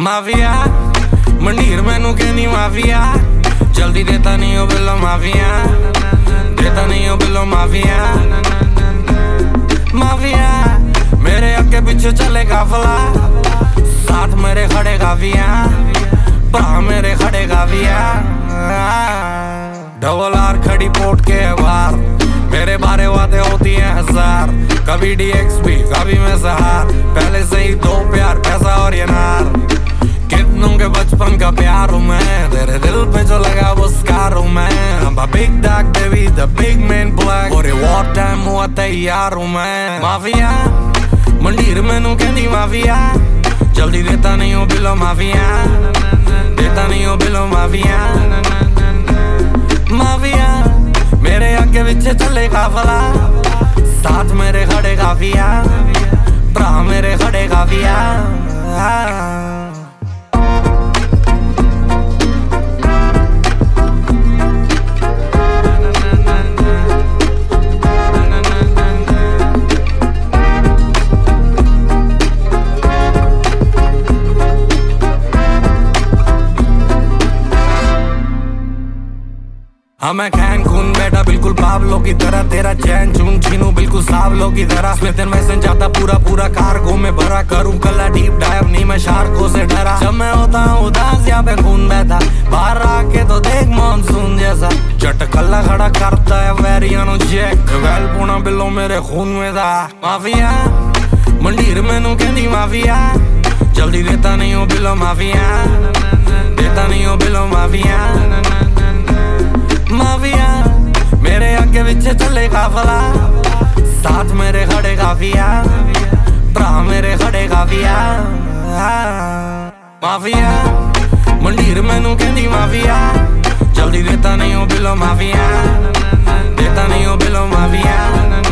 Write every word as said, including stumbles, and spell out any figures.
Mafia मंडीर मैनू कहनी माफिया, जल्दी देता नहीं हो बिलो माफिया, देता नहीं हो बिलो माफिया। माफिया मेरे अगे पीछे चले काफला, साथ मेरे खड़े काफिया, भरा मेरे खड़े काफिया। डबल आर खड़ी पोर्ट के बाहर, मेरे बारे बातें होती हैं हजार, कभी डी एक्स पी कभी मैं सहार, पहले से ही दो प्यार पैसा और ये नार। कितनों के बचपन का प्यार हूँ मैं, तेरे दिल पे जो लगा वो स्कार हूँ मैं। I'm a big dog baby, the big man black, और ये war time हुआ तैयार हूँ मैं। माफिया मंडीर मैनू कहनी माफिया, जल्दी देता नहीं हो बिलो माफिया, देता नहीं हो बिलो माफिया। माफिया मेरे आगे पीछे चले काफला, साथ मेरे खड़े काफिया, भरा मेरे खड़े काफिया। हाँ मैं खैन खून बैठा बिल्कुल पावलो की तरह, तेरा चैन चून छीनू बिल्कुल सावलो की तरह। स्मिथ एंड वेसन जाता पूरा पूरा कार्गो में भरा, करूं कला डीप डाइव नहीं मैं शार्कों से डरा। जब मैं होता हूँ उदास यहाँ पे खून बहता, बाहर आके तो देख मानसून जैसा। जट कल्ला खड़ा करता है वेरियानो चेक, वेल पुना बिलो मेरे खून में था। माफिया मंडीर मैनू कहनी माफिया, जल्दी देता नहीं हो बिलो माफिया, देता नहीं हो बिलो माफिया। माफिया मेरे आगे पीछे चले काफला, साथ मेरे खड़े काफिया, भरा मेरे खड़े काफिया। माफिया मंडीर मैनू कहनी माफिया, जल्दी देता नहीं हो बिलो माफिया, देता नहीं हो बिलो माफिया।